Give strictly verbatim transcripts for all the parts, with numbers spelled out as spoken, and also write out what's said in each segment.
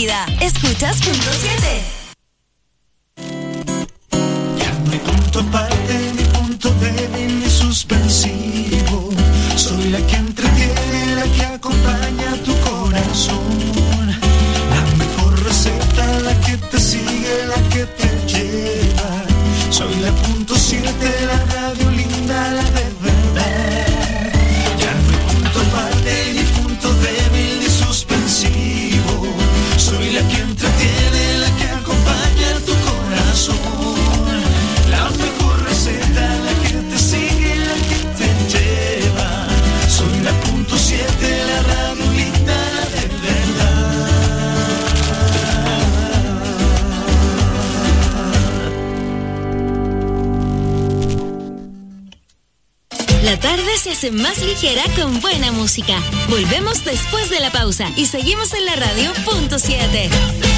vida. Escuchas punto siete. Ya no hay punto aparte, ni punto débil, ni suspensivo. Soy la que entretiene, la que acompaña tu corazón. La mejor receta, la que te sigue, la que te lleva. Soy la punto siete, la radio linda, la de verdad. Ya no hay punto aparte, ni punto débil, ni suspensivo. Soy la que entretiene, la que acompaña tu corazón. La mejor receta, la que te sigue, la que te lleva. Soy la punto siete, la radio linda, la de verdad. La tarde se hace más ligera con buena música. Volvemos después de la pausa y seguimos en la radio punto siete.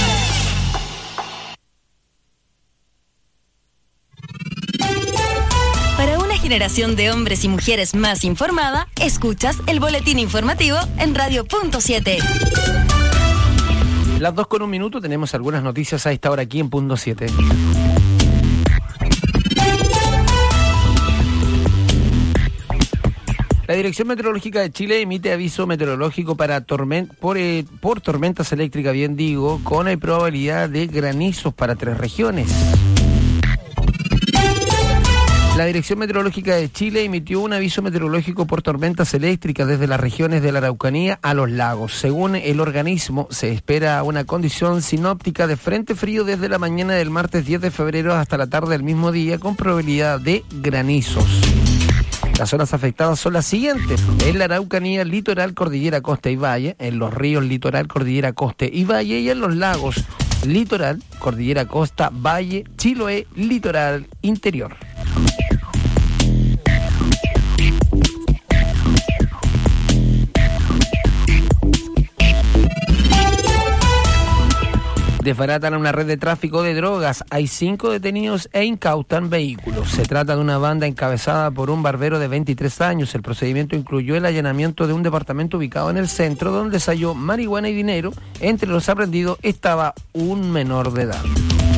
Para una generación de hombres y mujeres más informada, escuchas el boletín informativo en radio punto siete. Las dos con un minuto, tenemos algunas noticias a esta hora aquí en punto siete. La Dirección Meteorológica de Chile emite aviso meteorológico para torment- por, eh, por tormentas eléctricas, bien digo, con la probabilidad de granizos para tres regiones. La Dirección Meteorológica de Chile emitió un aviso meteorológico por tormentas eléctricas desde las regiones de la Araucanía a los lagos. Según el organismo, se espera una condición sinóptica de frente frío desde la mañana del martes diez de febrero hasta la tarde del mismo día, con probabilidad de granizos. Las zonas afectadas son las siguientes: en la Araucanía, litoral, cordillera, costa y valle; en los ríos, litoral, cordillera, costa y valle; y en los lagos, litoral, cordillera, costa, valle, Chiloé, litoral, interior. Desbaratan una red de tráfico de drogas. Hay cinco detenidos e incautan vehículos. Se trata de una banda encabezada por un barbero de veintitrés años. El procedimiento incluyó el allanamiento de un departamento ubicado en el centro, donde se halló marihuana y dinero. Entre los aprendidos estaba un menor de edad.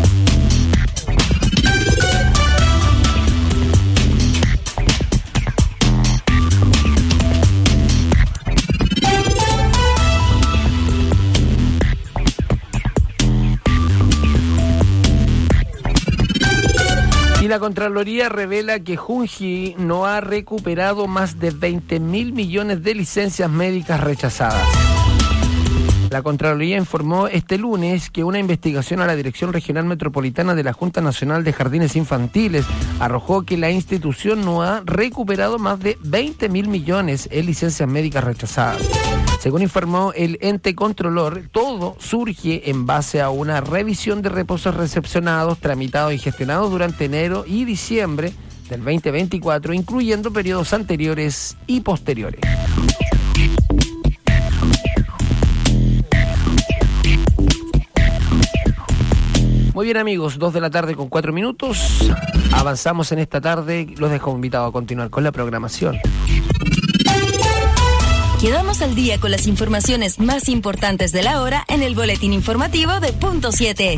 La Contraloría revela que Junji no ha recuperado más de veinte mil millones de licencias médicas rechazadas. La Contraloría informó este lunes que una investigación a la Dirección Regional Metropolitana de la Junta Nacional de Jardines Infantiles arrojó que la institución no ha recuperado más de veinte mil millones en licencias médicas rechazadas. Según informó el ente controlor, todo surge en base a una revisión de reposos recepcionados, tramitados y gestionados durante enero y diciembre del veinte veinticuatro, incluyendo periodos anteriores y posteriores. Muy bien, amigos, dos de la tarde con cuatro minutos. Avanzamos en esta tarde. Los dejo invitados a continuar con la programación. Quedamos al día con las informaciones más importantes de la hora en el boletín informativo de punto siete.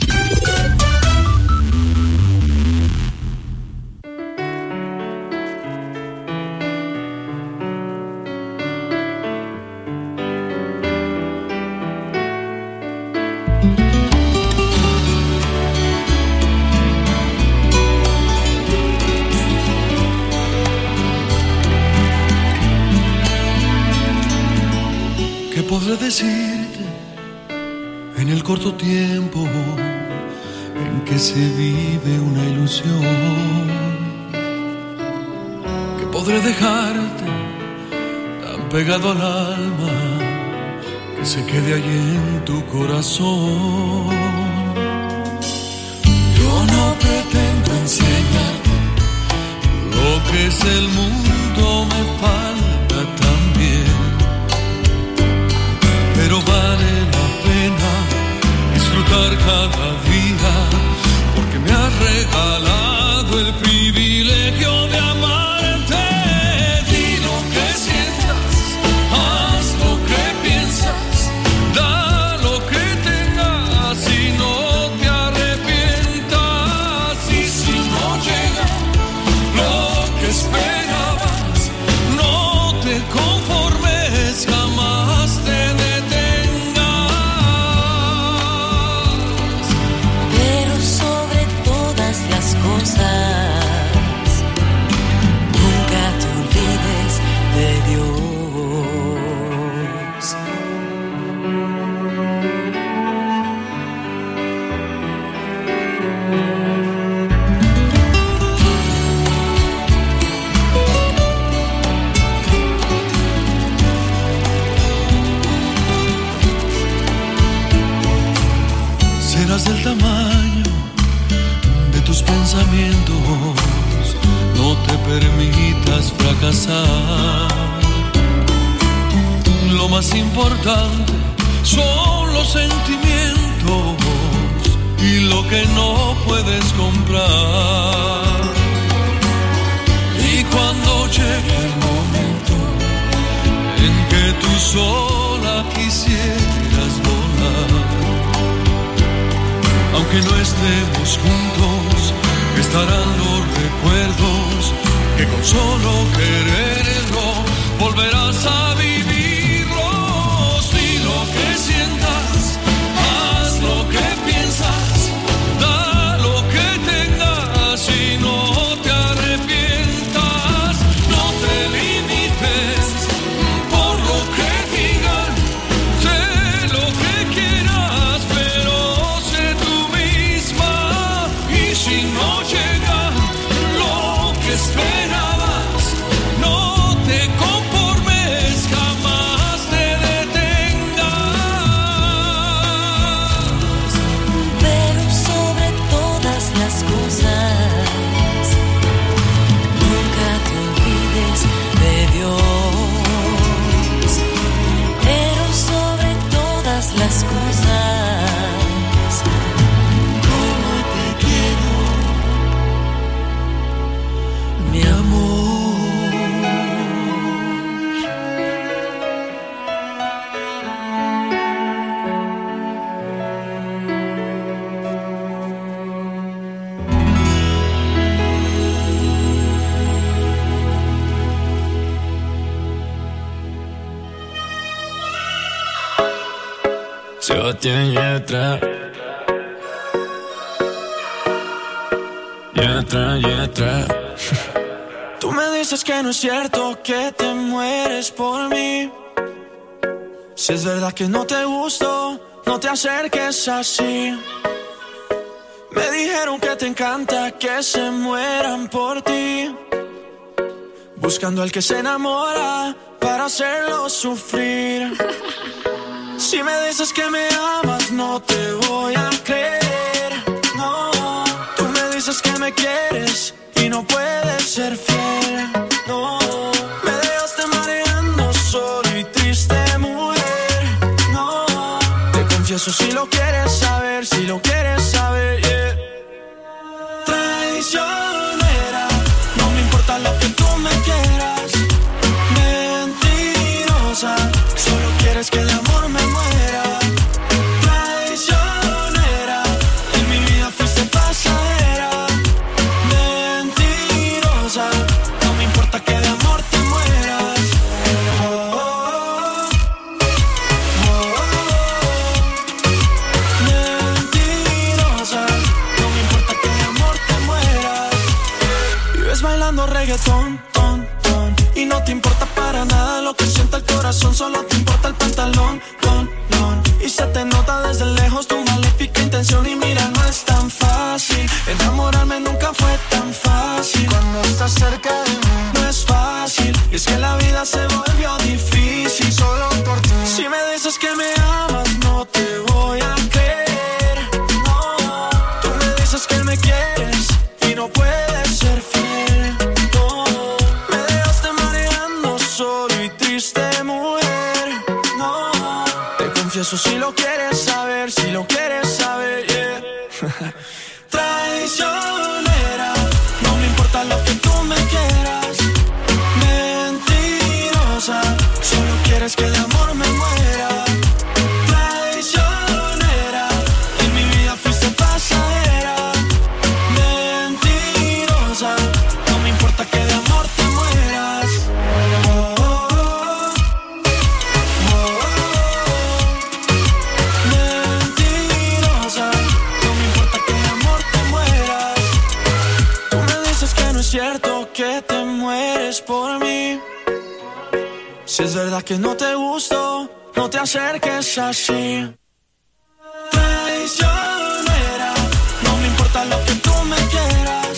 Podré decirte en el corto tiempo en que se vive una ilusión, que podré dejarte tan pegado al alma que se quede allí en tu corazón. Yo no pretendo enseñarte lo que es el mundo, me falta también. Pero vale la pena disfrutar cada día, porque me has regalado el privilegio de amarte. Di lo que sientas, haz lo que piensas, da lo que tengas. fracasar. Lo más importante son los sentimientos y lo que no puedes comprar. Y cuando llegue el momento en que tú sola quisieras volar, aunque no estemos juntos, estarán los recuerdos que con solo quererlo volverás a vivirlos. Y lo que sientas, haz lo que piensas, da lo que tengas y no te arrepientas. No te limites por lo que digan, sé lo que quieras, pero sé tú misma. Y si no llega lo que esperabas, no te conformes, jamás te detengas. Pero sobre todas las cosas, nunca te olvides de Dios. Pero sobre todas las cosas, como te quiero, mi amor. Sebastián Yatra, Yatra, Yatra. Tú me dices que no es cierto que te mueres por mí. Si es verdad que no te gusto, no te acerques así. Me dijeron que te encanta que se mueran por ti, buscando al que se enamora para hacerlo sufrir. Si me dices que me amas, no te voy a creer. No, tú me dices que me quieres y no puedes ser fiel. No, me dejaste mareando solo y triste, mujer. No, te confieso si lo quieres saber, si lo quieres saber, yeah. Traicionera, no me importa lo que tú me quieras. Mentirosa, solo quieres que el amor me muera. Traicionera, en mi vida fuiste pasajera. Mentirosa, no me importa que de amor te mueras. Oh, oh, oh, oh, oh. Mentirosa, no me importa que de amor te mueras. Vives bailando reggaetón, ton, ton, y no te importa para nada lo que sienta el corazón, solo te importa el pantalón, ton, ton. Y se te nota desde lejos tu maléfica intención. Y mira, no es tan fácil, enamorarme nunca fue tan fácil. Cuando estás cerca de mí no es fácil, y es que la vida se volvió difícil solo por ti. Si me dices que me amas, no te voy a creer. No, tú me dices que me quieres y no puedes ser fiel. No, me dejaste mareando solo y triste, mujer. No, te confieso si lo quieres saber, si lo quieres saber, yeah. Traicionera, no me importa lo que tú me quieras. Mentirosa, solo quieres que de amor me muera. Traicionera, en mi vida fuiste pasajera. Mentirosa, no me importa que de amor te mueras. Oh, oh, oh, oh, oh. Mentirosa, no me importa que de amor te mueras. Tú me dices que no es cierto que te mueres por mí. Si es verdad que no te gusto, no te acerques así. Traicionera, no me importa lo que tú me quieras.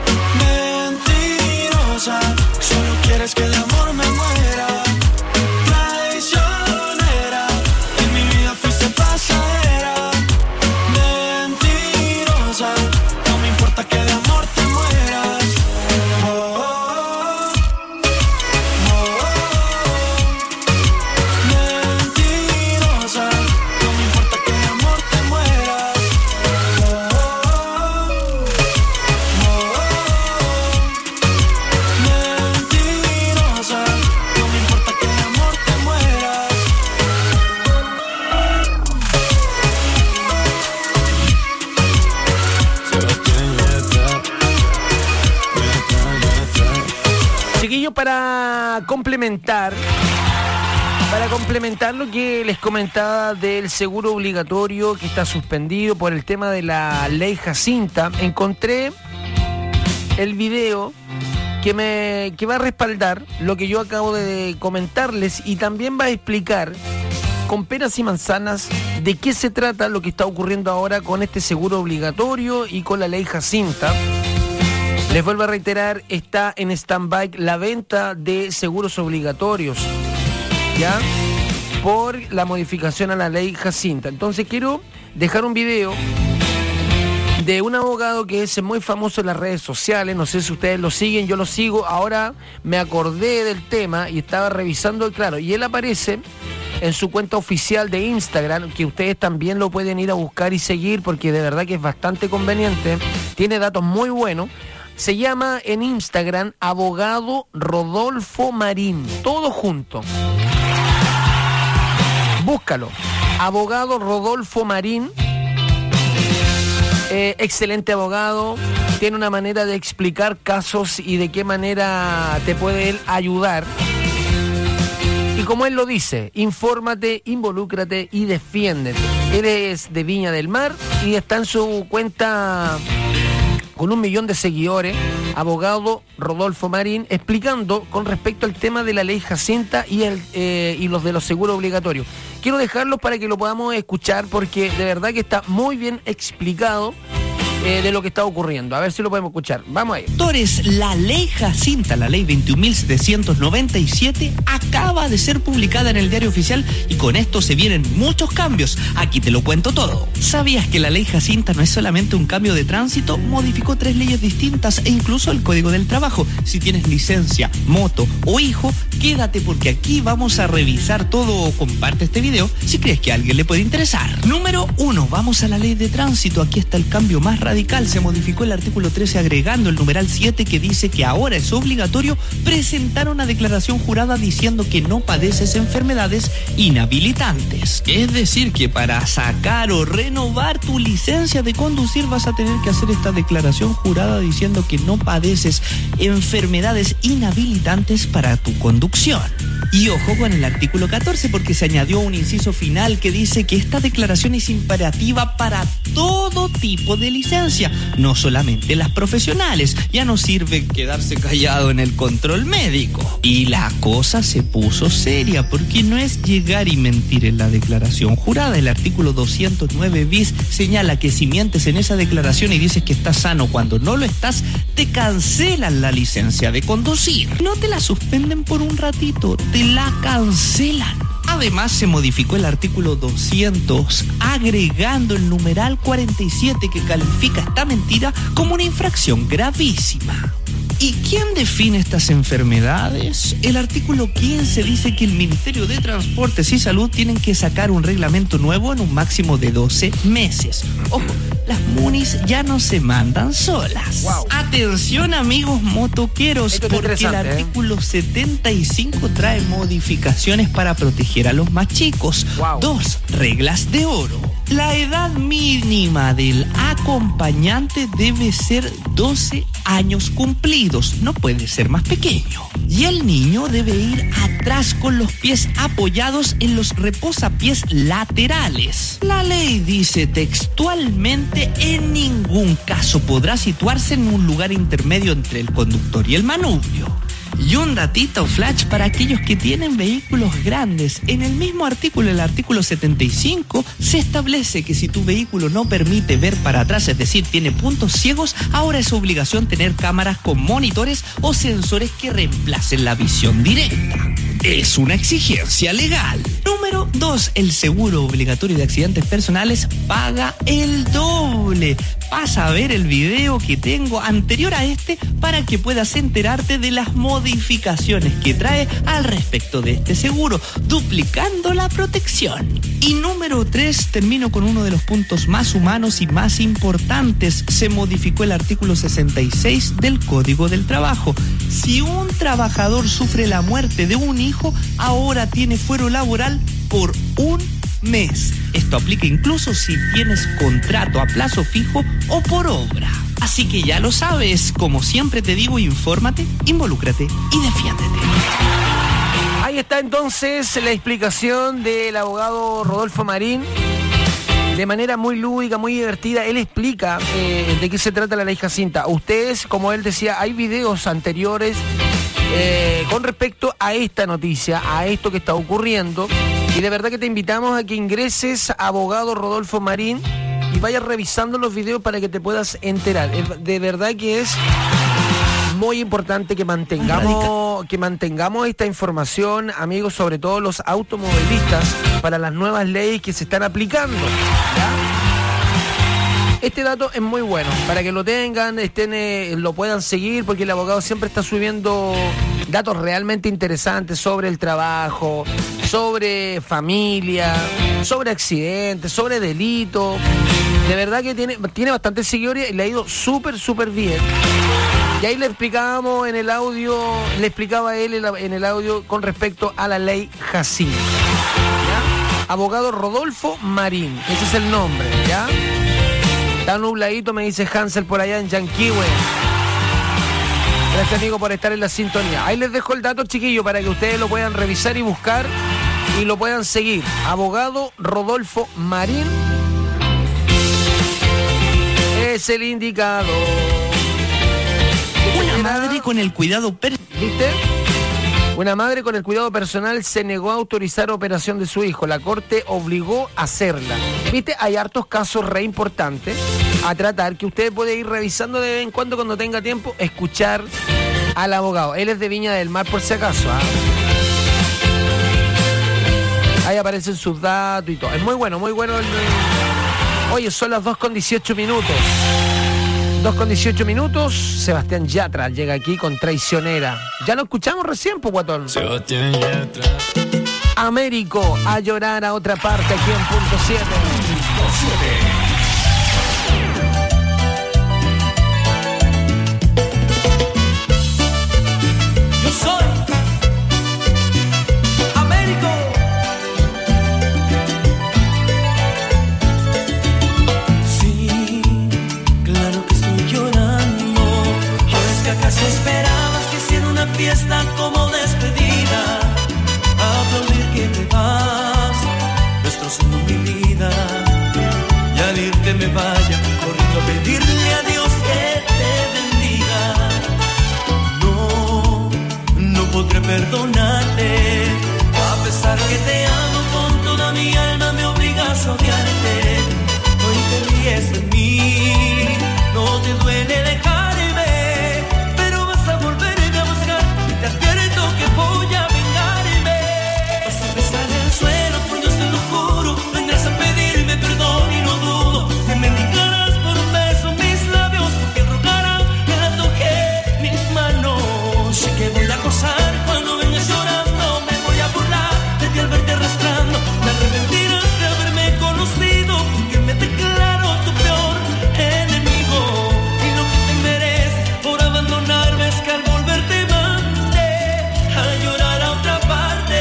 Mentirosa, solo quieres que el amor me muera. Traicionera, en mi vida fuiste pasajera. Mentirosa, no me importa que de amor te mueras. Oh, oh, oh, Chiquillos, para complementar, para complementar lo que les comentaba del seguro obligatorio que está suspendido por el tema de la ley Jacinta, encontré el video que me que va a respaldar lo que yo acabo de comentarles y también va a explicar con peras y manzanas de qué se trata lo que está ocurriendo ahora con este seguro obligatorio y con la ley Jacinta. Les vuelvo a reiterar, está en stand-by la venta de seguros obligatorios, ¿ya? Por la modificación a la ley Jacinta. Entonces quiero dejar un video de un abogado que es muy famoso en las redes sociales. No sé si ustedes lo siguen, yo lo sigo. Ahora me acordé del tema y estaba revisando, claro, y él aparece en su cuenta oficial de Instagram, que ustedes también lo pueden ir a buscar y seguir porque de verdad que es bastante conveniente. Tiene datos muy buenos. Se llama en Instagram Abogado Rodolfo Marín, todo junto. Búscalo. Abogado Rodolfo Marín. Eh, excelente abogado. Tiene una manera de explicar casos y de qué manera te puede él ayudar. Y como él lo dice, infórmate, involúcrate y defiéndete. Él es de Viña del Mar y está en su cuenta con un millón de seguidores, abogado Rodolfo Marín, explicando con respecto al tema de la ley Jacinta y, el, eh, y los de los seguros obligatorios. Quiero dejarlos para que lo podamos escuchar porque de verdad que está muy bien explicado eh, de lo que está ocurriendo. A ver si lo podemos escuchar. Vamos ahí. Doctores, la ley Jacinta, la ley veintiún mil setecientos noventa y siete, acaba de ser publicada en el Diario Oficial y con esto se vienen muchos cambios. Aquí te lo cuento todo. ¿Sabías que la ley Jacinta no es solamente un cambio de tránsito? Modificó tres leyes distintas e incluso el Código del Trabajo. Si tienes licencia, moto o hijo, quédate porque aquí vamos a revisar todo o comparte este video si crees que a alguien le puede interesar. Número uno, vamos a la ley de tránsito. Aquí está el cambio más radical. Se modificó el artículo trece agregando el numeral siete que dice que ahora es obligatorio presentar una declaración jurada diciendo que no padeces enfermedades inhabilitantes. Es decir, que para sacar o renovar tu licencia de conducir vas a tener que hacer esta declaración jurada diciendo que no padeces enfermedades inhabilitantes para tu conducción. Y ojo con el artículo catorce porque se añadió un inciso final que dice que esta declaración es imperativa para todo tipo de licencia, no solamente las profesionales. Ya no sirve quedarse callado en el control médico. Y la cosa se puso seria porque no es llegar y mentir en la declaración jurada. El artículo doscientos nueve bis señala que si mientes en esa declaración y dices que estás sano cuando no lo estás, te cancelan la licencia de conducir. No te la suspenden por un ratito, te la cancelan. Además, se modificó el artículo doscientos, agregando el numeral cuarenta y siete que califica esta mentira como una infracción gravísima. ¿Y quién define estas enfermedades? El artículo quince dice que el Ministerio de Transportes y Salud tienen que sacar un reglamento nuevo en un máximo de doce meses. Ojo, las MUNIs ya no se mandan solas. Wow. Atención, amigos motoqueros, porque el artículo ¿eh? setenta y cinco trae modificaciones para proteger a los más chicos. Wow. Dos reglas de oro. La edad mínima del acompañante debe ser doce años cumplidos, no puede ser más pequeño. Y el niño debe ir atrás con los pies apoyados en los reposapiés laterales. La ley dice textualmente: en ningún caso podrá situarse en un lugar intermedio entre el conductor y el manubrio. Y un datito flash para aquellos que tienen vehículos grandes. En el mismo artículo, el artículo setenta y cinco, se establece que si tu vehículo no permite ver para atrás, es decir, tiene puntos ciegos, ahora es obligación tener cámaras con monitores o sensores que reemplacen la visión directa. Es una exigencia legal. Número dos, el seguro obligatorio de accidentes personales paga el doble. Pasa a ver el video que tengo anterior a este para que puedas enterarte de las modificaciones que trae al respecto de este seguro, duplicando la protección. Y número tres, termino con uno de los puntos más humanos y más importantes. Se modificó el artículo sesenta y seis del Código del Trabajo. Si un trabajador sufre la muerte de un hijo, ahora tiene fuero laboral por un mes. Esto aplica incluso si tienes contrato a plazo fijo o por obra. Así que ya lo sabes, como siempre te digo, infórmate, involúcrate y defiéndete. Ahí está entonces la explicación del abogado Rodolfo Marín. De manera muy lúdica, muy divertida, él explica eh, de qué se trata la ley Jacinta. Ustedes, como él decía, hay videos anteriores eh, con respecto a esta noticia, a esto que está ocurriendo. Y de verdad que te invitamos a que ingreses a abogado Rodolfo Marín y vayas revisando los videos para que te puedas enterar. De verdad que es muy importante que mantengamos, que mantengamos esta información, amigos, sobre todo los automovilistas, para las nuevas leyes que se están aplicando, ¿ya? Este dato es muy bueno, para que lo tengan, estén, eh, lo puedan seguir, porque el abogado siempre está subiendo datos realmente interesantes sobre el trabajo, sobre familia, sobre accidentes, sobre delitos. De verdad que tiene, tiene bastantes seguidores y le ha ido súper, súper bien. Y ahí le explicábamos en el audio, le explicaba él en el audio con respecto a la ley Jacinta. ¿Ya? Abogado Rodolfo Marín, ese es el nombre, ¿ya? Está nubladito, me dice Hansel por allá en Yanquihue. Gracias, amigo, por estar en la sintonía. Ahí les dejo el dato, chiquillo, para que ustedes lo puedan revisar y buscar y lo puedan seguir. Abogado Rodolfo Marín es el indicado. Una madre con el cuidado per... ¿Viste? Una madre con el cuidado personal se negó a autorizar operación de su hijo. La corte obligó a hacerla. ¿Viste? Hay hartos casos re importantes a tratar que usted puede ir revisando de vez en cuando cuando tenga tiempo, escuchar al abogado. Él es de Viña del Mar por si acaso, ¿ah? Ahí aparecen sus datos y todo. Es muy bueno, muy bueno. El... Oye, son las dos con dieciocho minutos. dos con dieciocho minutos, Sebastián Yatra llega aquí con Traicionera. Ya lo escuchamos recién, pues, guatón. Sebastián Yatra. Américo, a llorar a otra parte aquí en Punto siete. Punto siete. Fiesta como despedida, aplaudir que te vas, destrozando mi vida, y al irte me vaya corriendo a pedirle a Dios que te bendiga. No, no podré perdonarte, a pesar que te amo con toda mi alma, me obligas a odiarte. Hoy te ríes de mí, no te duele dejarme, te advierto que voy a vengarme. Vas a besar el suelo, por Dios te lo juro. Vendrás a pedirme perdón y no dudo que me indicarás por un beso mis labios, porque rogarán que la toque mis manos. Sé que voy a gozar cuando vengas llorando, me voy a burlar de ti al verte arrastrando. Te arrepentirás de haberme conocido, porque me declaro tu peor enemigo. Y lo que te mereces por abandonarme es que al volverte a llorar a otra parte.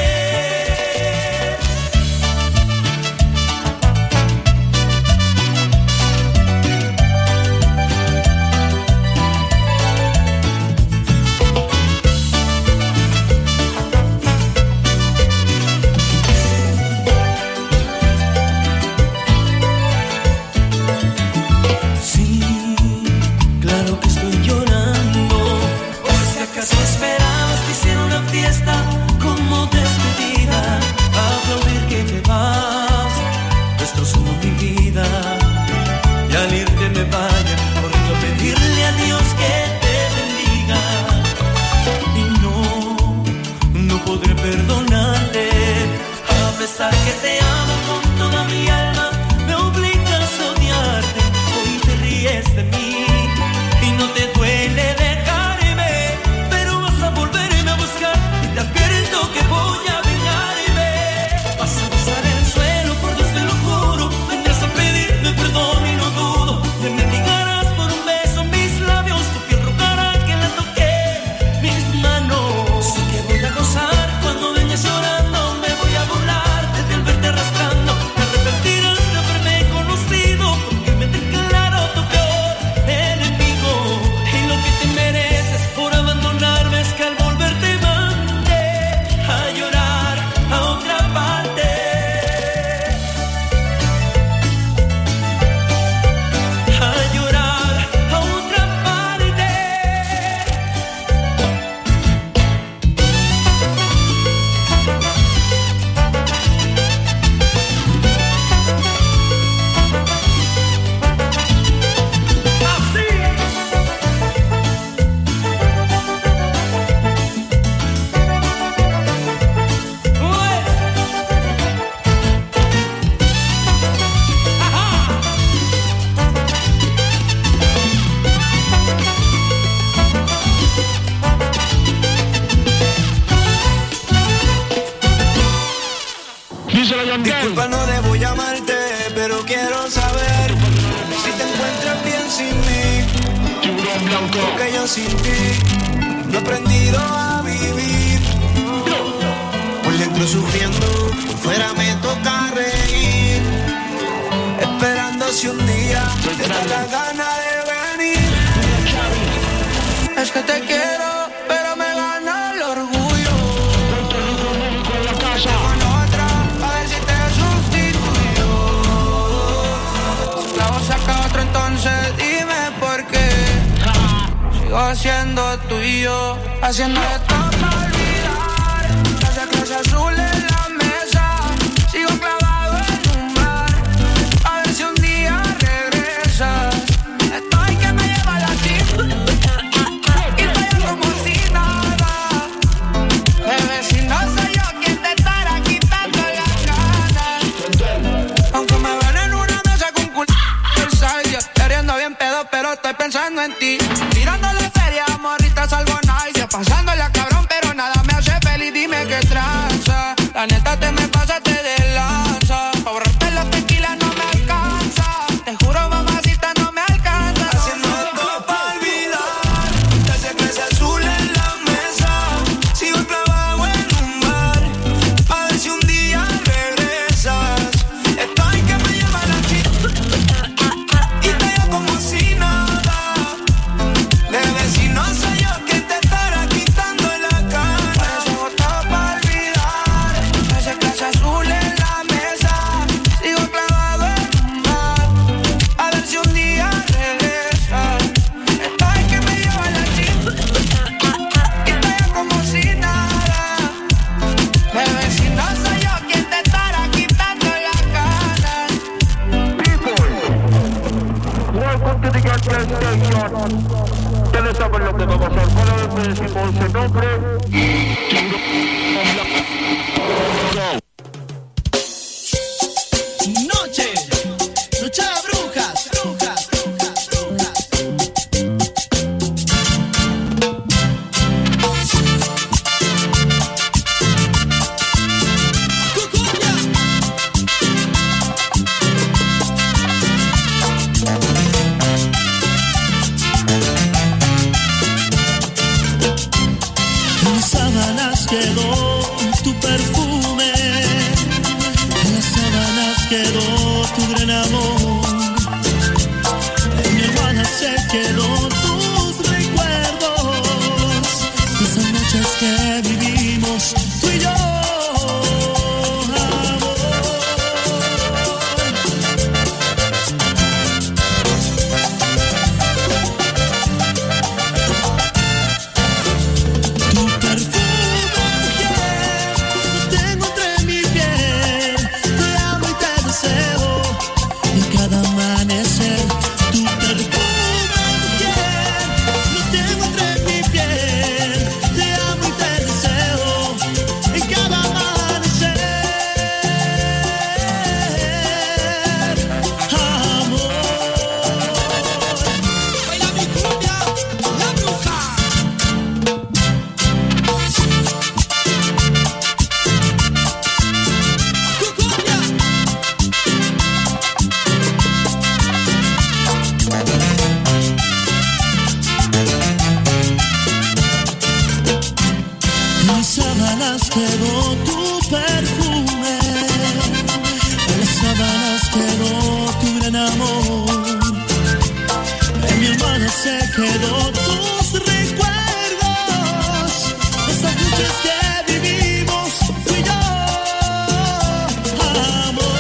Sí, claro que estoy llorando. ¿O si acaso esperabas que hiciera una fiesta como despedida, aplaudir que te vas, destrozando mi vida, y al irte me vaya corriendo a pedirle a Dios que te bendiga? Y no, no podré perdonarte, a pesar que te amo con toda mi alma, me obligas a odiarte. Hoy te ríes de mí y no te duele dejarme, pero vas a volverme a buscar y te advierto que voy a vengarme. Vas a besar el suelo, por Dios te lo juro. Vendrás a pedirme perdón y no dudo que me negarás por un beso mis labios. Tu piel rogará que la toque mis manos. Sé que voy a gozar cuando vengas llorando, me voy a burlar de ti al verte saber si te encuentras bien sin mí. Tiburón blanco. Porque yo sin ti no he aprendido a vivir. Por dentro sufriendo, por fuera me toca reír. Esperando si un día te da la gana de venir. Es que te quiero, pero me gana el orgullo. Con otra, a ver si te sustituyo. La voz saca otro, entonces dime por qué. Sigo siendo tuyo, haciendo esto para olvidar. Esa clase azul en la mesa, sigo clavado en un bar. A ver si un día regresas. Estoy que me lleva la chispa. Y estoy como si nada. Bebé, si no soy yo quien te estará quitando las ganas. Aunque me ven en una mesa con culo el salio, queriendo bien pedo, pero estoy pensando en ti. Tirándole feria, morrita, salvo nice. Pasándola cabrón, pero nada me hace feliz. Dime qué tranza. La neta te me pasaste de lanza. Pa' borrarte la tequila no me alcanza. Te juro, mamacita, no me alcanza. Haciendo esto pa' olvidar. Te hace clase azul en la mesa. Sigo clavado en un bar. A ver si un día regresas. Estoy que me lleva la chica. Y te yo como si nada. Bebé, si no soy yo quien te estará quitando la cara. Por eso votado pa' olvidar. Esa clase azul en la mesa. Sigo clavado en un bar. A ver si un día regresas. Estoy que me lleva la chica. Y te yo como si nada. Bebé, si no soy yo quien te estará quitando la cara. Welcome to the Gas Station. Ustedes saben lo que va a pasar. Cada vez que decimos ese nombre. Noche, noche de brujas, brujas, brujas, brujas. Cucuya. En mis sábanas quedó tu perfume, en las sábanas quedó tu gran amor, en mi almohada se quedó tus recuerdos, de esas noches que vivimos tú y yo, amor. Tu perfume, mujer, lo tengo entre mi piel. Te amo y te deseo en cada amanecer. Tu perfume, mujer, lo tengo entre mi piel. Te amo y te deseo en cada amanecer. Amor. Baila mi cumbia, la bruja. Cucuya. En mis sábanas quedó tu perfume, en las sábanas quedó tu gran amor, en mi almohada se quedó tus recuerdos, esas noches que vivimos tú y yo, amor.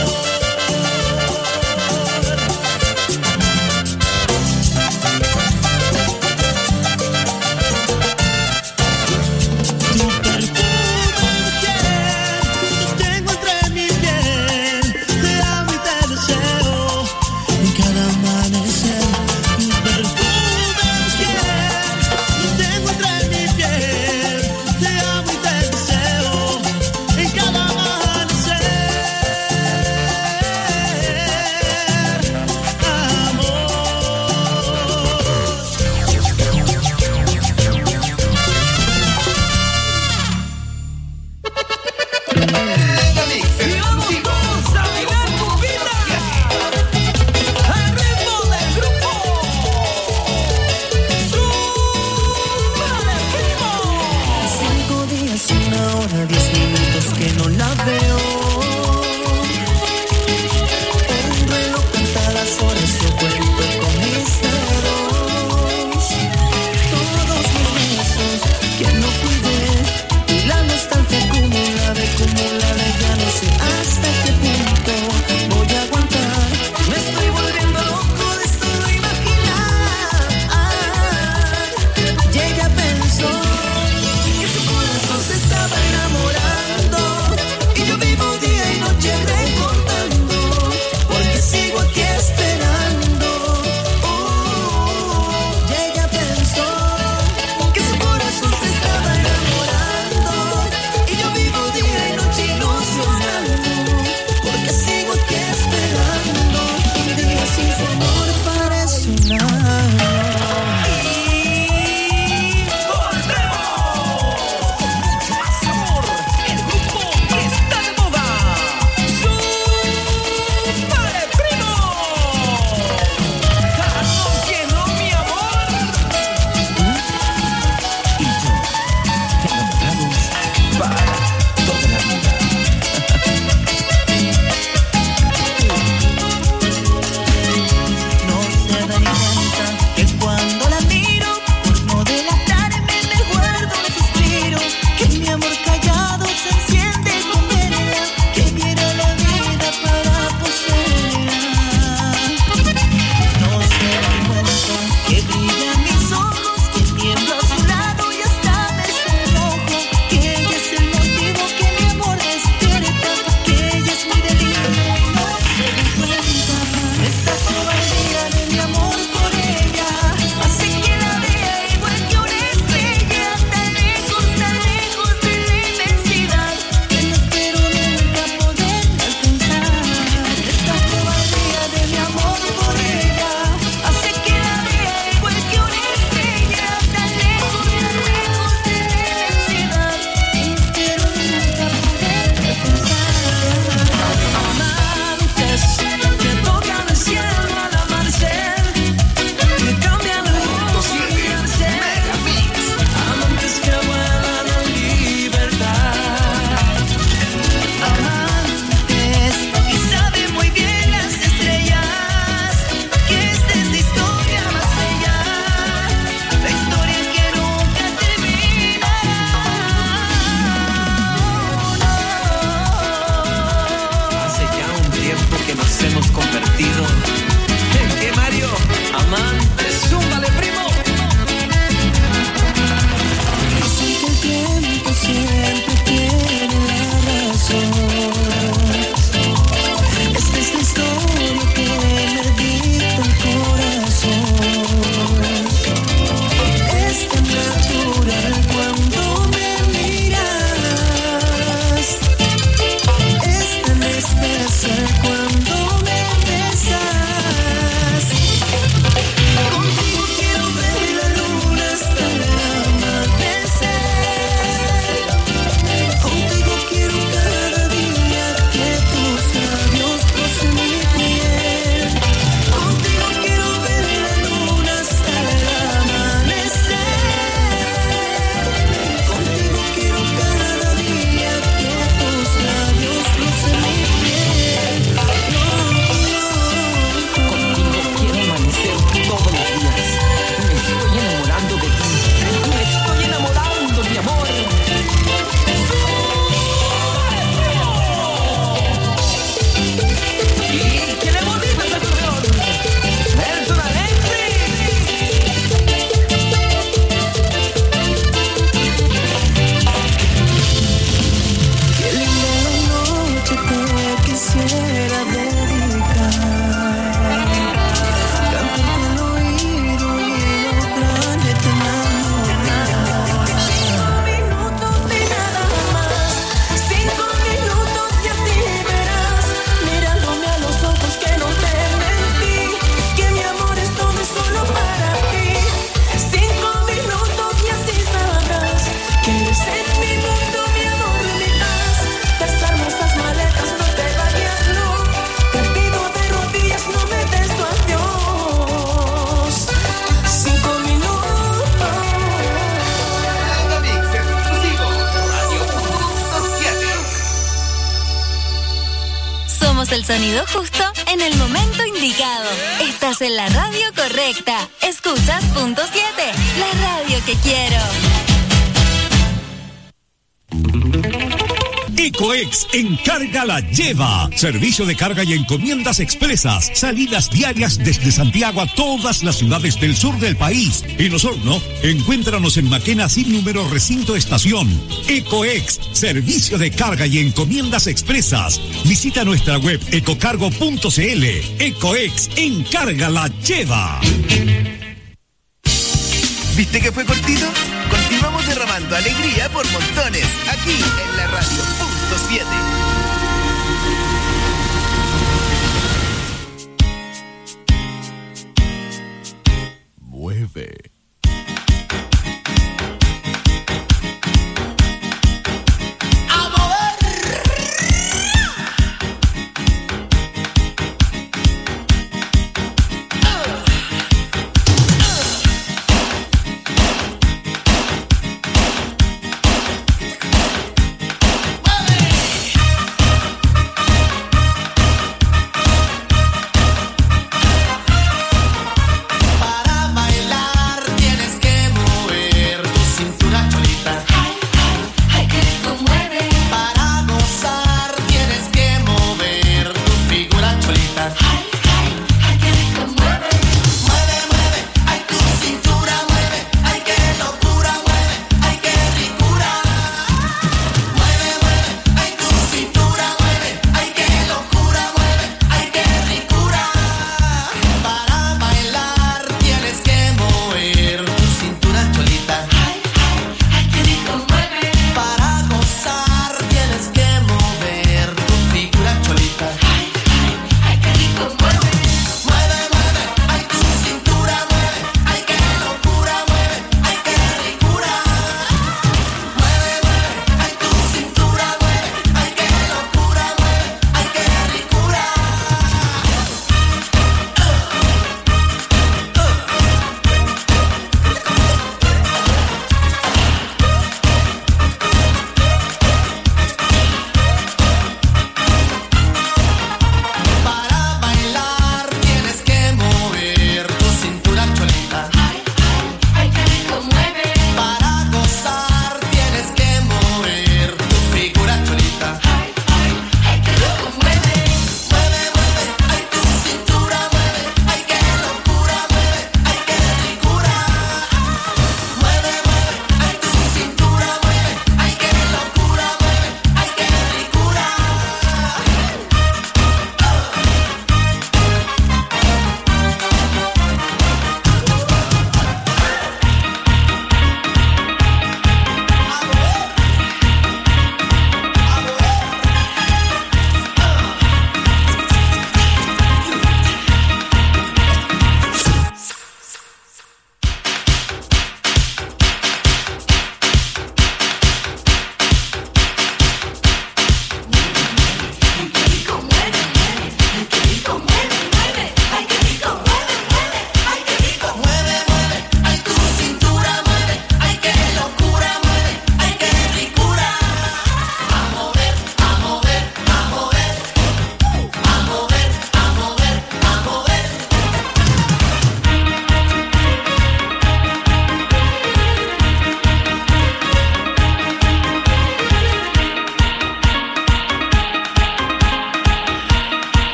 Tu perfume, mujer, lo tengo entre mi piel. Te amo y te deseo en cada amanecer. Tu perfume, mujer, lo tengo entre mi piel. Te amo y te veo. Un reloj canta las horas, yo cuento con mis dedos. Todos mis besos que no cuidé y la nostalgia acumulada, acumulada, ya no sé hasta qué punto voy a aguantar. Me estoy volviendo loco de solo imaginar. Y ella pensó que su corazón se estaba enamorando y yo vivo día y noche recordando, porque sigo aquí esperando. Oh, y ella pensó que su corazón se estaba enamorando y yo vivo día y noche ilusionando, porque sigo aquí esperando. Un día sin su amor parece un año. No se dan cuenta que cuando la miro, por no delatarme me guardo un suspiro, que mi amor callado se enciende con ella, que diera la vida para poseerla. No se dan cuenta que brillan mis ojos, que tiembla a su lado y hasta me sonrojo, que ella es el motivo que mi amor despierta, que ella es mi delito y no se dan cuenta. Esta cobardía de mi amor por ella hace que la vea igual que una estrella, tan lejos, tan lejos de la inmensidad, que no espero nunca poderla alcanzar. Esta cobardía de mi amor por ella hace que la vea igual que una estrella, tan lejos, tan lejos de la inmensidad, que no espero nunca poderla alcanzar. Amantes que tocan el cielo al amarse, que cambian el mundo sin mirarse. Amantes que vuelan en libertad. Amantes que saben muy bien las estrellas, que esta es la historia más bella, la historia que nunca terminará. Hace ya un tiempo que nos hemos convertido en que Mario, amantes, zúmbale primo. Dicen que el tiempo siempre tiene la razón. Esta es la historia que me dicta el corazón. Es tan natural cuando me miras, es tan especial cuando me besas. Contigo quiero ver la luna hasta el amanecer. Contigo quiero cada día que tus labios rocen mi piel. Contigo quiero ver la luna hasta el amanecer. Contigo quiero cada día que tus labios rocen mi piel. Contigo quiero amanecer todos los días. Me estoy enamorando de ti. Me estoy enamorando, mi amor. ¿Y quién le motiva esta canción? Persona Electric. Qué linda la noche te quisiera dedicar, cantarte al oído y lograrte enamorar. Cinco minutos y nada más, cinco minutos y así verás, mirándome a los ojos que no te mentí, que mi amor es todo solo para ti. Cinco minutos y así sabrás que eres en mi mundo, mi amor, mi paz. Desarma esas maletas, no te vayas, no. Te pido de rodillas, no me des tu adiós. Cinco minutos. ponemos el sonido justo en el momento indicado. Estás en la radio correcta. Escuchas Punto siete, la radio que quiero. Ecoex Encarga la lleva. Servicio de carga y encomiendas expresas. Salidas diarias desde Santiago a todas las ciudades del sur del país. En Osorno, encuéntranos en Maquena sin número recinto estación. Ecoex, servicio de carga y encomiendas expresas. Visita nuestra web ecocargo punto cl. Ecoex Encarga la lleva. ¿Viste que fue cortito? Continuamos derramando alegría por montones, aquí en la radio Punto siete. Mueve.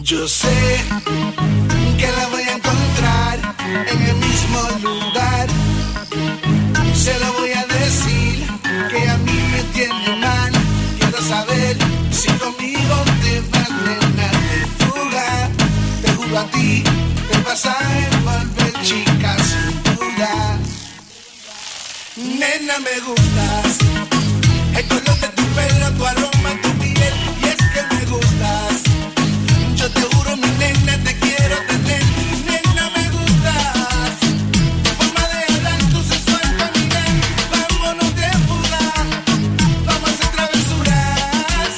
Yo sé que la voy a encontrar en el mismo lugar. Se lo voy a decir que a mí me tiene mal. Quiero saber si conmigo te vas, nena, de fuga. Te juro a ti, te vas a envolver, chica, sin duda. Nena, me gustas. El color de tu pelo, tu aroma, tu piel. Y es que me gustas. Yo te juro, mi nena, te quiero tener. Nena, me gustas. Tu forma de hablar, tu sensual caminar. Vámonos de fuga. Vamos a hacer travesuras.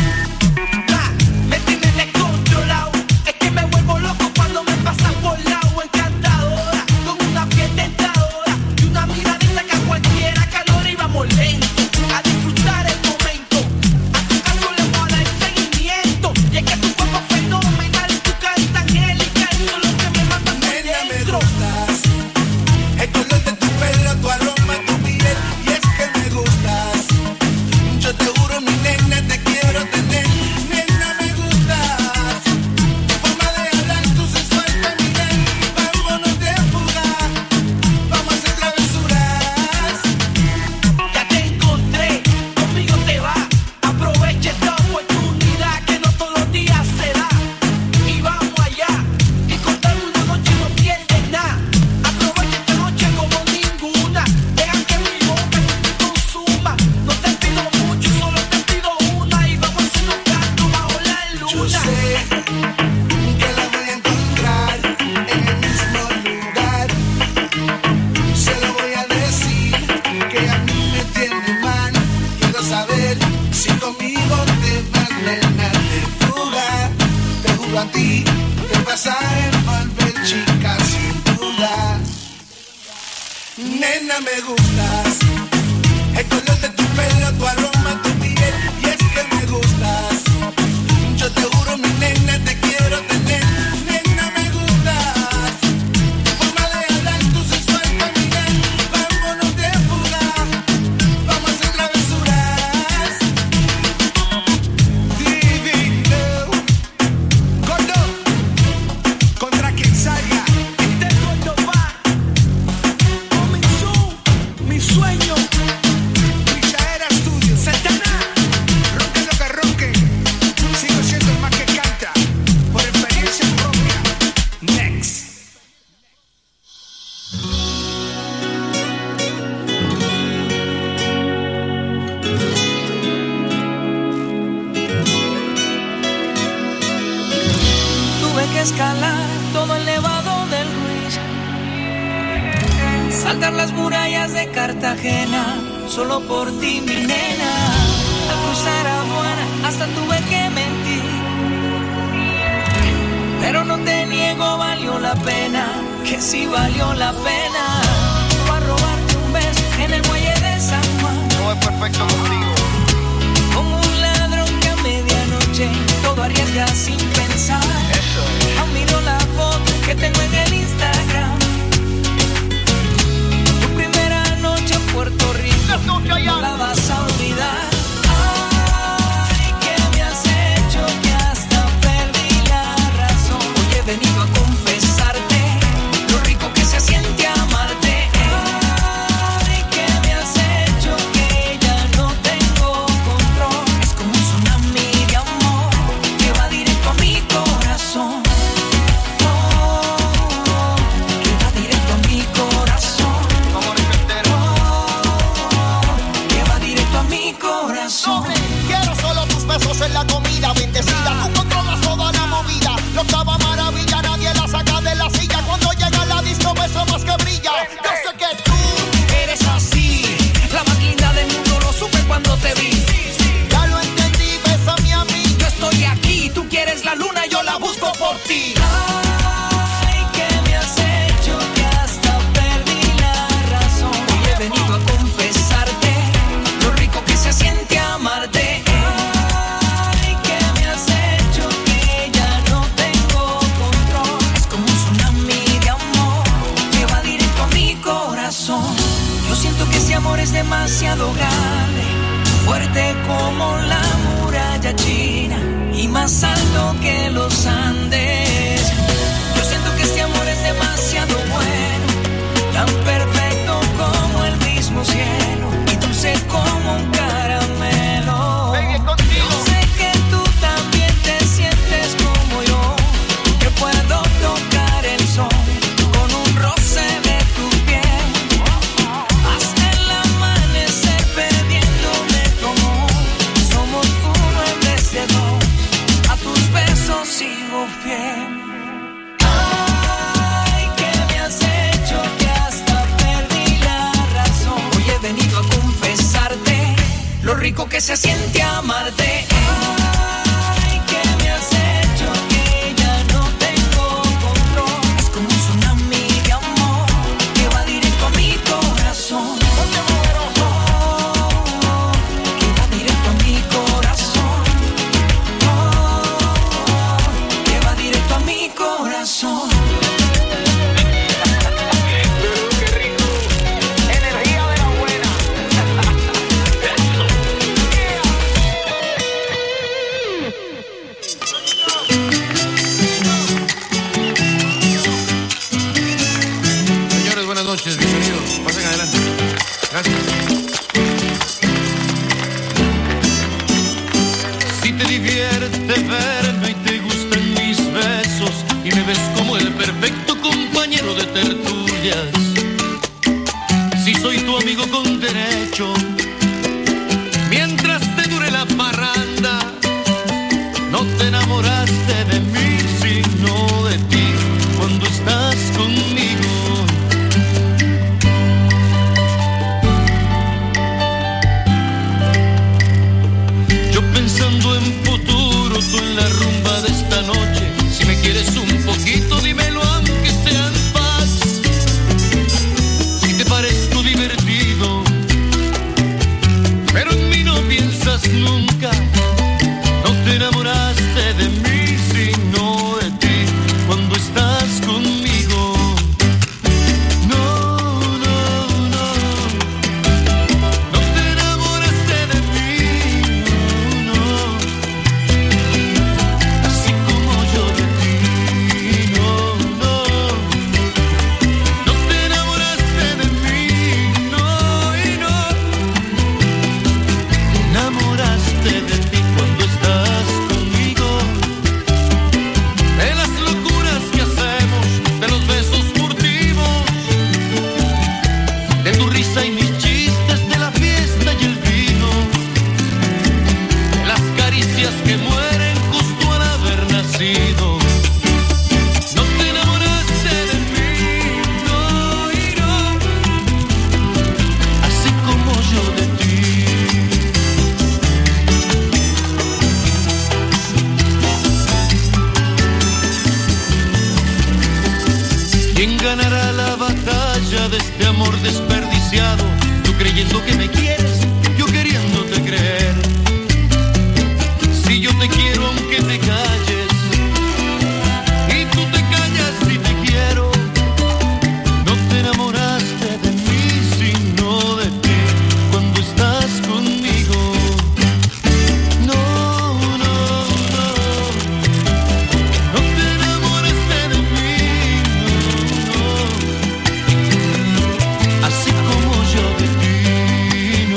Ah, me tienes descontrolado. Es que me vuelvo loco cuando me pasas por lado. Encantadora, con una piel tentadora y una miradita que a cualquiera calor y vamos lento. A disfrutar el momento. A tu caso le voy a dar seguimiento. Y es que tu cuerpo es fenomenal. Tu carita angélica. Eso es lo que me manda por Nena, me dentro. gustas. El color de tu pelo, tu aroma, tu piel. Y es que me gustas. Yo te juro, mi nena, te quiero tener. Nena, me gustas. Tu forma de hablar, tu sensual caminar. Vámonos de fuga. Vamos a hacer travesuras. Ya te encontré, conmigo te va. Aprovecha esta oportunidad que no todos los días se da. Y vamos allá, que contar una noche no pierdes nada. Aprovecha esta noche como ninguna. Deja que mi boca te consuma. No te pido mucho, solo te pido una. Y vamos a hacer un canto bajo la Yo luna. sé que la voy a encontrar en el mismo lugar. Se lo voy a decir que a mí me tiene mal. Quiero saber si conmigo te vas, nena, de fuga. Te juro a ti, te vas a envolver, chica, sin duda. Nena, me gustas. El color de tu pelo, tu aroma, tu piel. Y es que me gustas. Yo te juro, mi nena, te quiero tener. Nena, me gustas. Tu forma de hablar, tu sensual caminar. Vámonos de fuga. Vamos a hacer travesuras. Divino. Gordo. Contra quien salga. Este gordo va. Comenzó mi sueño. Michaela Studio. Santana. Ronque lo que ronque. Sigo siendo el más que canta. Por experiencia propia. Next. Tuve que escalar todo el nevado del Ruiz, saltar las murallas de Cartagena, solo por ti, mi nena. Al cruzar aduana hasta tuve que mentir, pero no te niego, valió la pena, que sí valió la pena. Para robarte un beso en el muelle de San Juan, Todo es perfecto contigo. como un ladrón que a medianoche todo arriesga sin pensar. Aún miro la foto que tengo en el Instagram. Tu primera noche en Puerto Rico, no la vas a olvidar. Ay, ¿qué me has hecho? Que hasta perdí la razón. Hoy he venido a confesarte lo rico que se siente amarte. Ay, ¿qué me has hecho? Que ya no tengo control. Es como un tsunami de amor que va directo a mi corazón. Oh, que va directo a mi corazón. Oh, que va directo a mi corazón. Quiero solo tus besos en la comida bendecida. Tú controlas toda la movida. Lo estaba maravilla, nadie la saca de la silla. Cuando llega la disco, beso más que brilla. Yo sé que tú Eres así, la más linda del mundo, lo supe cuando te vi. ya lo entendí, bésame a mí. Yo estoy aquí, tú quieres la luna, yo la busco por ti. Ay, ¿qué me has hecho? Que hasta perdí la razón. Hoy he venido a confesarte lo rico que se siente amarte. Ay, ¿qué me has hecho? Que ya no tengo control. Es como un tsunami de amor que va directo a mi corazón. Yo siento que ese amor es demasiado grande, fuerte como la muralla china y más alto que los Andes. grandes. Yo siento que este amor es demasiado bueno, tan perfecto como el mismo cielo y dulce como un caramelo. Yo sé que tú también te sientes como yo, que puedo tocar el sol con un roce de tu piel, hasta el amanecer perdiéndome como somos uno en vez de dos, a tus besos sigo fiel. Ay, que me has hecho que hasta perdí la razón. Hoy he venido a confesarte lo rico que se siente amarte. Ay, que me has hecho que ya no tengo control. Es como un tsunami de amor que va directo a mi corazón. Oh, que va directo a mi corazón. Oh, que va directo a mi corazón. Señores, buenas noches, bienvenidos. Pasen adelante. Gracias. Si te divierte verme y te gustan mis besos y me ves como el perfecto compañero de tertulias, si soy tu amigo con derecho, mientras te dure la parranda, no te enamoraste de mí, sino de ti, cuando estás conmigo. Yo pensando en futuro, tú en la rumba de esta noche, si me quieres un poquito, dímelo aunque sea en paz. Si te parezco divertido, pero en mí no piensas nunca, no te enamoraste de mí, sino de ti, cuando estás conmigo. No, no, no, no te enamoraste de mí, no, no, así como yo de ti, no, no, no te enamoraste de mí, no, y no, te enamoraste de ti cuando estás conmigo, de las locuras que hacemos, de los besos furtivos, de tu risa y mis chistes, de la fiesta y el vino, de las caricias que mueren justo al haber nacido. No te enamoraste de mí, no, y no, así como yo de ti. ¿Quién ganará la batalla de este amor desperdiciado? Tú creyendo que me quieres, yo queriéndote creer. Si yo te quiero aunque te calles, y tú te callas si te quiero, no te enamoraste de mí, sino de ti, cuando estás conmigo. No, no, no, no te enamoraste de mí, no, no, así como yo de ti,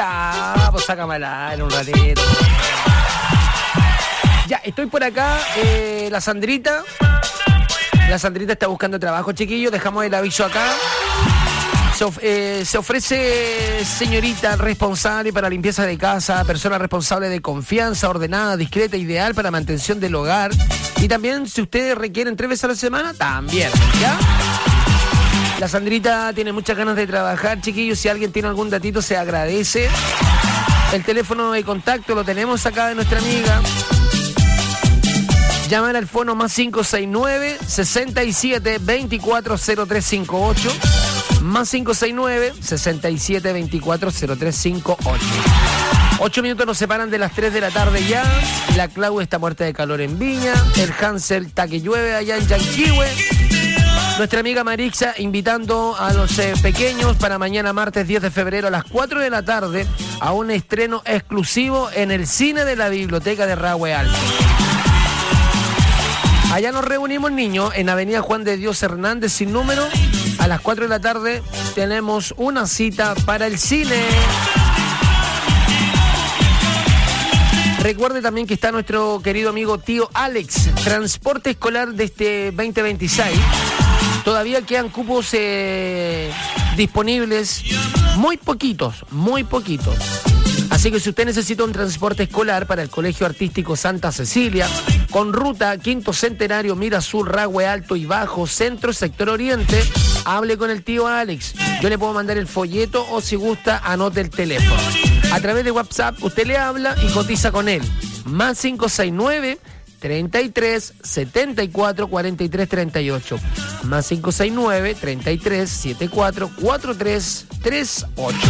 Ya, pues sácamela en un ratito. Ya, estoy por acá, eh, la Sandrita. La Sandrita está buscando trabajo, chiquillos. Dejamos el aviso acá. Se, of- eh, se ofrece señorita responsable para limpieza de casa, persona responsable de confianza, ordenada, discreta, ideal para mantención del hogar. Y también, si ustedes requieren tres veces a la semana, también, ¿ya? La Sandrita tiene muchas ganas de trabajar, chiquillos. Si alguien tiene algún datito, se agradece. El teléfono de contacto lo tenemos acá de nuestra amiga. Llaman al fono más cinco seis nueve, sesenta y siete, veinticuatro, cero tres cinco ocho. Más cinco seis nueve, sesenta y siete, veinticuatro, cero tres cinco ocho. Ocho minutos nos separan de las tres de la tarde ya. La Clau está muerta de calor en Viña. El Hansel está que llueve allá en Yanquihue. Nuestra amiga Marixa invitando a los eh, pequeños para mañana martes diez de febrero a las cuatro de la tarde a un estreno exclusivo en el cine de la Biblioteca de Rahue Alto. Allá nos reunimos, niños, en Avenida Juan de Dios Hernández sin número. A las cuatro de la tarde tenemos una cita para el cine. Recuerde también que está nuestro querido amigo tío Alex, transporte escolar de este veinte veintiséis. Todavía quedan cupos eh, disponibles, muy poquitos, muy poquitos. Así que si usted necesita un transporte escolar para el Colegio Artístico Santa Cecilia, con ruta Quinto Centenario, Mirasur, Rahue Alto y Bajo, Centro, Sector Oriente, hable con el tío Alex. Yo le puedo mandar el folleto o si gusta, anote el teléfono. A través de WhatsApp, usted le habla y cotiza con él. Más cinco seis nueve, treinta y tres, setenta y cuatro, cuarenta y tres, treinta y ocho. Más cinco seis nueve, treinta y tres, setenta y cuatro, cuarenta y tres, treinta y ocho.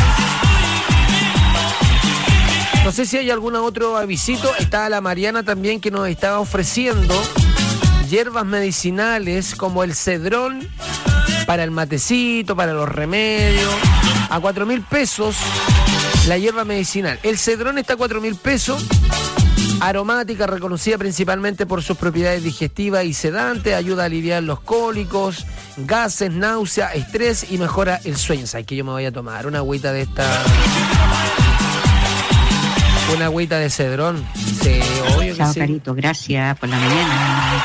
No sé si hay algún otro avisito. Está la Mariana también que nos estaba ofreciendo hierbas medicinales como el cedrón para el matecito, para los remedios. A cuatro mil pesos la hierba medicinal. El cedrón está a cuatro mil pesos. Aromática, reconocida principalmente por sus propiedades digestivas y sedantes. Ayuda a aliviar los cólicos, gases, náusea, estrés y mejora el sueño. ¿Sabes que yo me voy a tomar una agüita de esta? Una agüita de cedrón. Sí, obvio que Chao, sí. Carito, gracias por la mañana.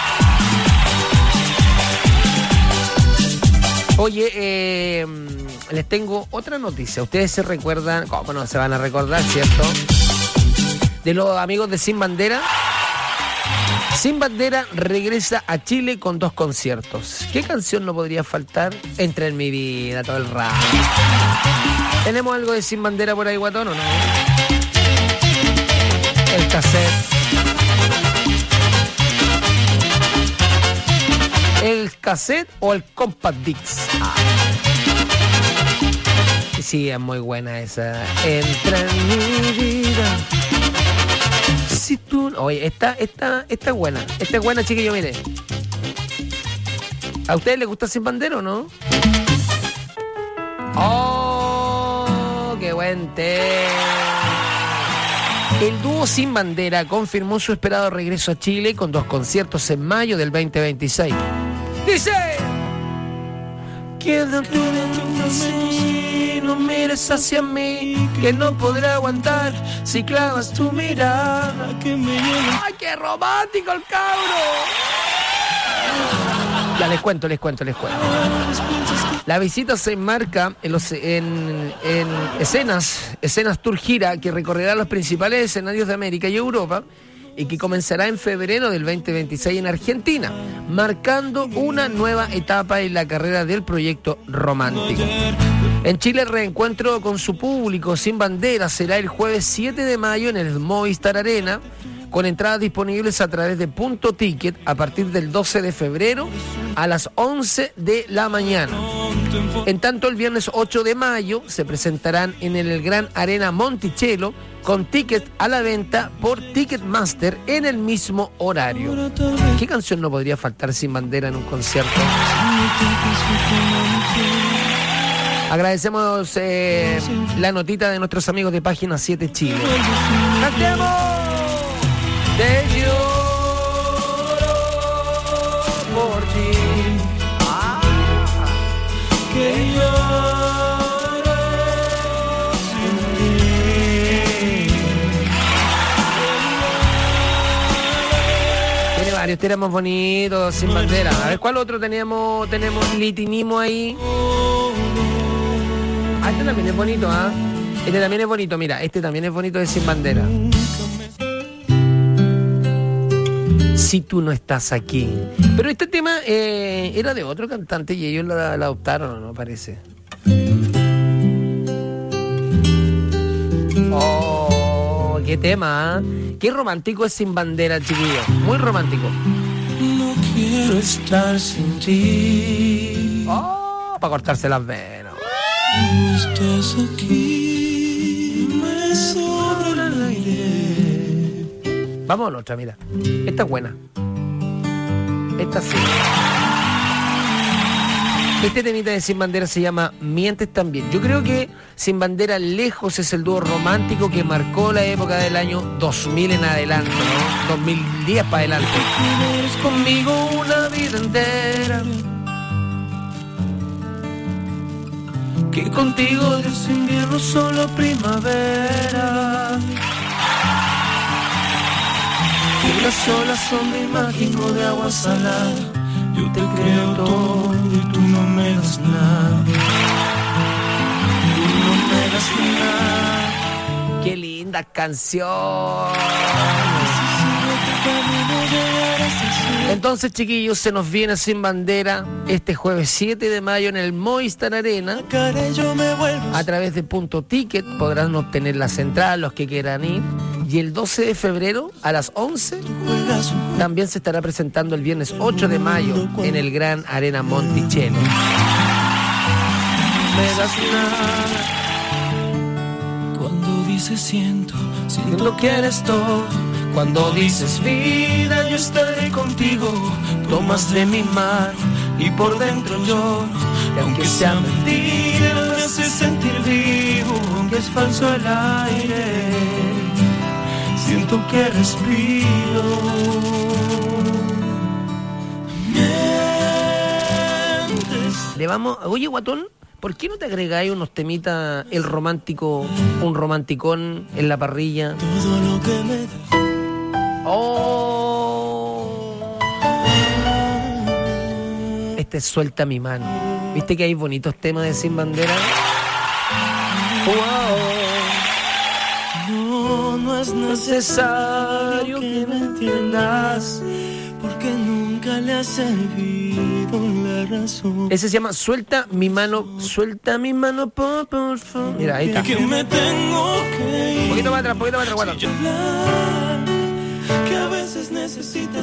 Oye, eh, les tengo otra noticia. Ustedes se recuerdan, ¿cómo no se van a recordar, cierto? De los amigos de Sin Bandera. Sin Bandera regresa a Chile con dos conciertos. ¿Qué canción no podría faltar? Entra en mi vida todo el rato. ¿Tenemos algo de Sin Bandera por ahí, guatón, o no? El cassette. ¿El cassette o el compact disc? Ah. Sí, es muy buena esa. Entra en mi vida. Si tú... Oye, esta, esta, esta es buena. Esta es buena, chiquillo, mire. ¿A ustedes les gusta Sin Bandera o no? ¡Oh! ¡Qué buen tema! El dúo Sin Bandera confirmó su esperado regreso a Chile con dos conciertos en mayo del veinte veintiséis. Dice: quédate dentro de mí, no mires hacia mí, que no podré aguantar si clavas tu mirada. ¡Ay, qué romántico el cabro! Ya les cuento, les cuento, les cuento. La visita se enmarca en, los, en, en escenas, escenas tour gira que recorrerá los principales escenarios de América y Europa y que comenzará en febrero del veinte veintiséis en Argentina, marcando una nueva etapa en la carrera del proyecto romántico. En Chile, el reencuentro con su público Sin Bandera será el jueves siete de mayo en el Movistar Arena, con entradas disponibles a través de Punto Ticket a partir del doce de febrero a las once de la mañana. En tanto, el viernes ocho de mayo se presentarán en el Gran Arena Monticello con tickets a la venta por Ticketmaster en el mismo horario. ¿Qué canción no podría faltar Sin Bandera en un concierto? Agradecemos eh, la notita de nuestros amigos de Página siete Chile. ¡Cantemos! Te lloro por ti. Ah, que lloro sin ti. Tiene varios temas bonitos, Sin Bandera. A ver, ¿cuál otro teníamos? Tenemos Litinismo ahí. Ah, este también es bonito, ¿ah? ¿eh? Este también es bonito, mira, este también es bonito de Sin Bandera. Si tú no estás aquí. Pero este tema eh, era de otro cantante y ellos la, la adoptaron, ¿no? Parece. Oh, qué tema, ¿eh? Qué romántico es Sin Bandera, chiquillos. Muy romántico. No quiero estar sin ti. Oh, para cortarse las venas. No estás aquí, me sobra el aire. Vamos a la otra, mira. Esta es buena. Esta sí. Este temita de Sin Bandera se llama Mientes también. Yo creo que Sin Bandera lejos es el dúo romántico que marcó la época del año dos mil en adelante, ¿no? dos mil diez para adelante. Eres conmigo una vida entera. Que contigo es invierno, solo primavera. Que las olas son mi mágico de agua salada. Yo te creo todo y tú no me das nada. Tú no me das nada. Qué linda canción. Entonces, chiquillos, se nos viene Sin Bandera este jueves siete de mayo en el Movistar Arena. A través de Punto Ticket podrán obtener las entradas los que quieran ir. Y el doce de febrero a las once también se estará presentando el viernes ocho de mayo en el Gran Arena Monticello. Me das nada. Cuando dices siento, siento que eres todo. Cuando dices vida, yo estaré contigo. Tomas de mi mano y por dentro lloro. Y aunque sea mentira, me hace sentir vivo. Aunque es falso el aire, siento que respiro. Mientes. Le vamos, oye, guatón, ¿por qué no te agregáis unos temitas, el romántico, un romanticón en la parrilla? Todo lo que me das. Oh. Este es Suelta mi mano. ¿Viste que hay bonitos temas de Sin Bandera? Wow. No, no es necesario que me entiendas, porque nunca le ha servido la razón. Ese se llama Suelta mi mano, suelta mi mano, por, por favor. Mira, ahí está. Que me tengo que ir. Un poquito más atrás, un poquito más atrás, guatón. Que a veces necesitas